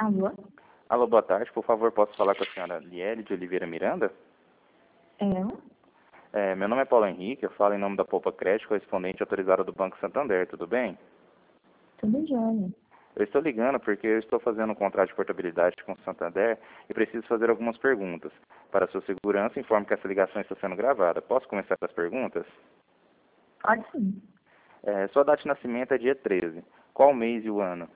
Alô? Alô, boa tarde. Por favor, posso falar com a senhora Liele de Oliveira Miranda? Meu nome é Paulo Henrique, eu falo em nome da Poupa Crédito, correspondente autorizada do Banco Santander, tudo bem? Tudo jóia. Eu estou ligando porque eu estou fazendo um contrato de portabilidade com o Santander e preciso fazer algumas perguntas. Para sua segurança, informo que essa ligação está sendo gravada. Posso começar as perguntas? Pode sim. Sua data de nascimento é dia 13. Qual o mês e o ano?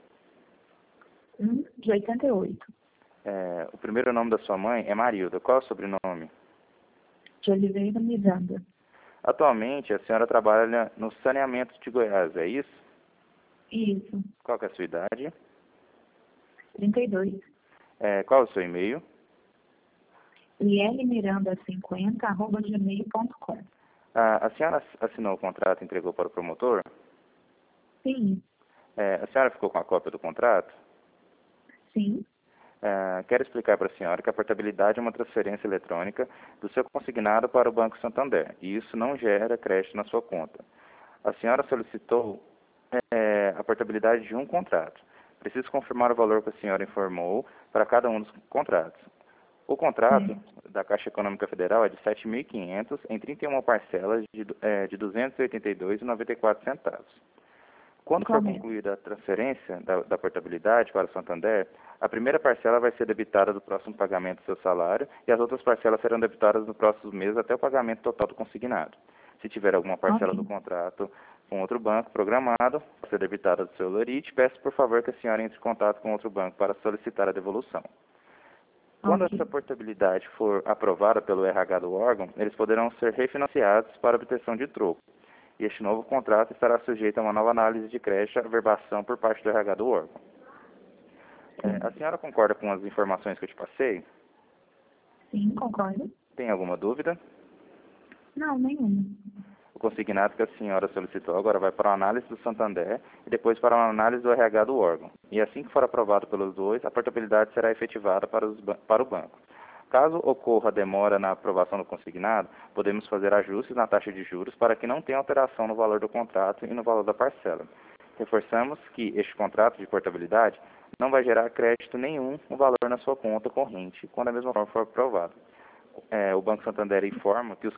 De 88. O primeiro nome da sua mãe é Marilda. Qual é o sobrenome? De Oliveira Miranda. Atualmente, a senhora trabalha no saneamento de Goiás, é isso? Isso. Qual que é a sua idade? 32. Qual é o seu e-mail? lielmiranda50@gmail.com. A senhora assinou o contrato e entregou para o promotor? Sim. A senhora ficou com a cópia do contrato? Sim. Quero explicar para a senhora que a portabilidade é uma transferência eletrônica do seu consignado para o Banco Santander, e isso não gera crédito na sua conta. A senhora solicitou a portabilidade de um contrato. Preciso confirmar o valor que a senhora informou para cada um dos contratos. O contrato da Caixa Econômica Federal é de R$ 7.500 em 31 parcelas de R$ 282,94. Quando for Correto. concluída a transferência da portabilidade para o Santander, a primeira parcela vai ser debitada do próximo pagamento do seu salário e as outras parcelas serão debitadas no próximo mês até o pagamento total do consignado. Se tiver alguma parcela do contrato com outro banco programado, vai ser debitada do seu Lorite, peço por favor que a senhora entre em contato com outro banco para solicitar a devolução. Quando essa portabilidade for aprovada pelo RH do órgão, eles poderão ser refinanciados para obtenção de troco. E este novo contrato estará sujeito a uma nova análise de crédito e averbação por parte do RH do órgão. A senhora concorda com as informações que eu te passei? Sim, concordo. Tem alguma dúvida? Não, nenhuma. O consignado que a senhora solicitou agora vai para a análise do Santander e depois para a análise do RH do órgão. E assim que for aprovado pelos dois, a portabilidade será efetivada para o banco. Caso ocorra demora na aprovação do consignado, podemos fazer ajustes na taxa de juros para que não tenha alteração no valor do contrato e no valor da parcela. Reforçamos que este contrato de portabilidade não vai gerar crédito nenhum no valor na sua conta corrente quando a mesma forma for aprovada. O Banco Santander informa que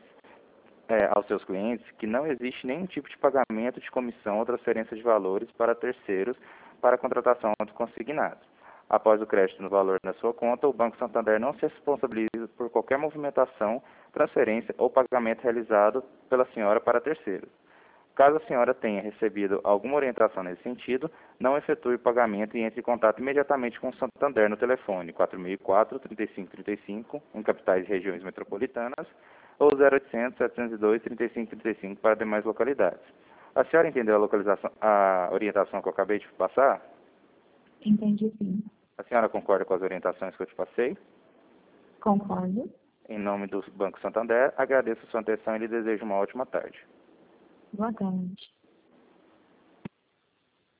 aos seus clientes que não existe nenhum tipo de pagamento de comissão ou transferência de valores para terceiros para a contratação de consignados. Após o crédito no valor na sua conta, o Banco Santander não se responsabiliza por qualquer movimentação, transferência ou pagamento realizado pela senhora para terceiros. Caso a senhora tenha recebido alguma orientação nesse sentido, não efetue o pagamento e entre em contato imediatamente com o Santander no telefone 4004-3535, em capitais e regiões metropolitanas, ou 0800-702-3535 para demais localidades. A senhora entendeu a orientação que eu acabei de passar? Entendi, sim. A senhora concorda com as orientações que eu te passei? Concordo. Em nome do Banco Santander, agradeço a sua atenção e lhe desejo uma ótima tarde. Boa tarde.